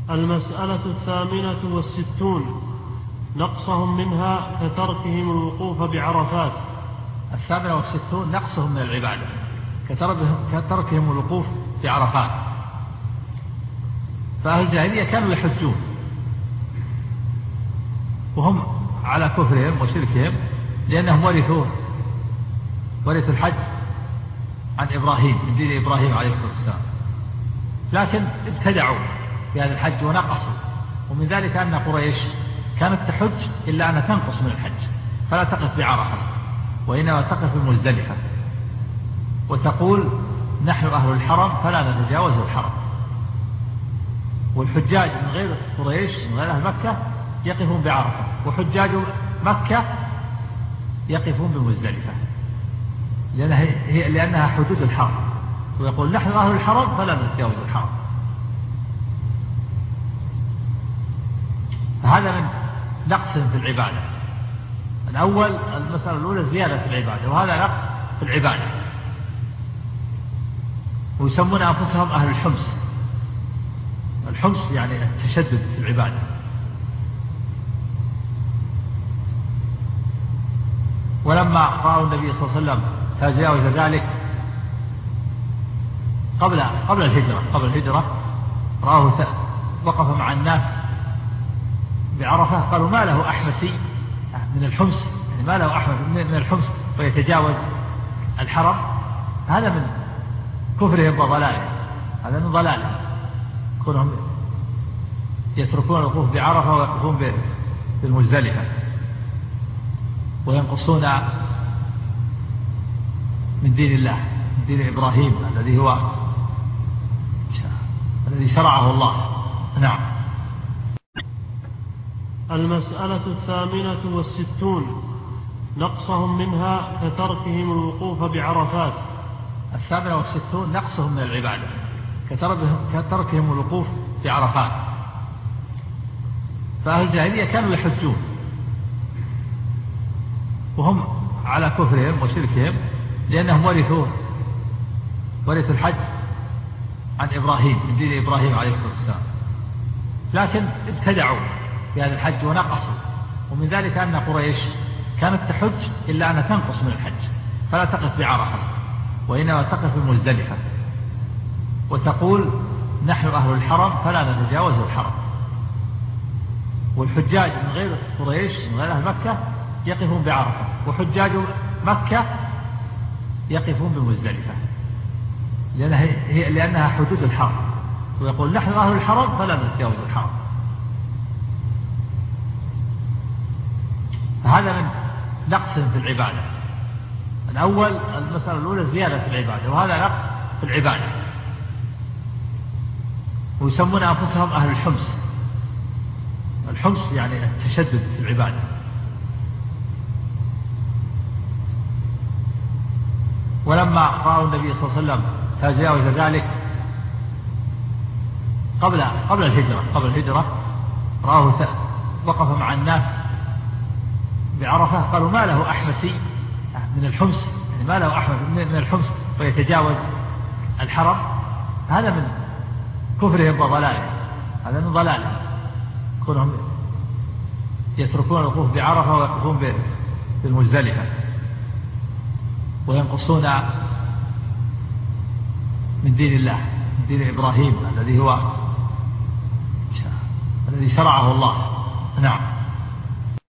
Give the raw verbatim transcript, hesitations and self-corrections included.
المسألة الثامنة والستون نقصهم منها كتركهم الوقوف بعرفات. الثامنة والستون نقصهم من العبادة كتركهم الوقوف بعرفات. فأهل الجاهلية كانوا يحجون وهم على كفرهم وشركهم، لأنهم ورثوا ورثوا الحج عن إبراهيم من دين إبراهيم عليه الصلاة والسلام، لكن ابتدعوا في هذا الحج ونقصوا. ومن ذلك أن قريش كانت تحج إلا أن تنقص من الحج، فلا تقف بعرفة وإنما تقف بمزدلفة وتقول نحن أهل الحرم فلا نتجاوز الحرم. والحجاج من غير قريش من غير أهل مكة يقفون بعرفة، وحجاج مكة يقفون بمزدلفة لأنها, هي لأنها حدود الحرم، ويقول نحن أهل الحرم فلا نتجاوز الحرم. فهذا من نقص في العبادة. الأول المسألة الأولى زيادة في العبادة، وهذا نقص في العبادة. ويسمون أنفسهم أهل الحمص. الحمص يعني التشدد في العبادة. ولما رأوا النبي صلى الله عليه وسلم تجاوز ذلك قبل قبل الهجرة قبل الهجرة رأوه وقف مع الناس بعرفة، قالوا ما له أحمسي من الحمص، يعني ما له أحمس من الحمص ويتجاوز الحرم. هذا من كفرهم وضلالهم، هذا من ضلالهم، كونهم يتركون الوقوف بعرفة ويقفون بالمزدلفة وينقصون من دين الله، من دين إبراهيم الذي هو الذي شرعه الله. نعم. المسألة الثامنة والستون نقصهم منها كتركهم الوقوف بعرفات. الثامنة والستون نقصهم من العبادة كتركهم الوقوف بعرفات. فأهل الجاهلية كانوا يحجون وهم على كفرهم وشركهم، لأنهم ورثوا ورثوا الحج عن إبراهيم من دين إبراهيم عليه الصلاة والسلام، لكن ابتدعوا في هذا الحج ونقصوا. ومن ذلك أن قريش كانت تحج إلا أن تنقص من الحج، فلا تقف بعرفة وإنما تقف بمزدلفة وتقول نحن أهل الحرم فلا نتجاوز الحرم. والحجاج من غير قريش من غير أهل مكة يقفون بعرفة، وحجاج مكة يقفون بمزدلفة لأنها, هي لأنها حدود الحرم، ويقول نحن أهل الحرم فلا نتجاوز الحرم. فهذا من نقص في العبادة. الأول المسألة الأولى زيادة في العبادة، وهذا نقص في العبادة. ويسمون أنفسهم أهل الحمص. الحمص يعني التشدد في العبادة. ولما رأوا النبي صلى الله عليه وسلم تجاوز ذلك قبل قبل الهجرة قبل الهجرة رأوه وقف مع الناس بعرفة، قالوا ما له أحمسي من الحمص، يعني ما له أحمس من الحمص ويتجاوز الحرم. هذا من كفرهم وضلالهم، هذا من ضلالهم، كونهم يتركون الوقوف بعرفة ويقفون بالمزدلفة وينقصون من دين الله، من دين إبراهيم الذي هو الذي شرعه الله. نعم.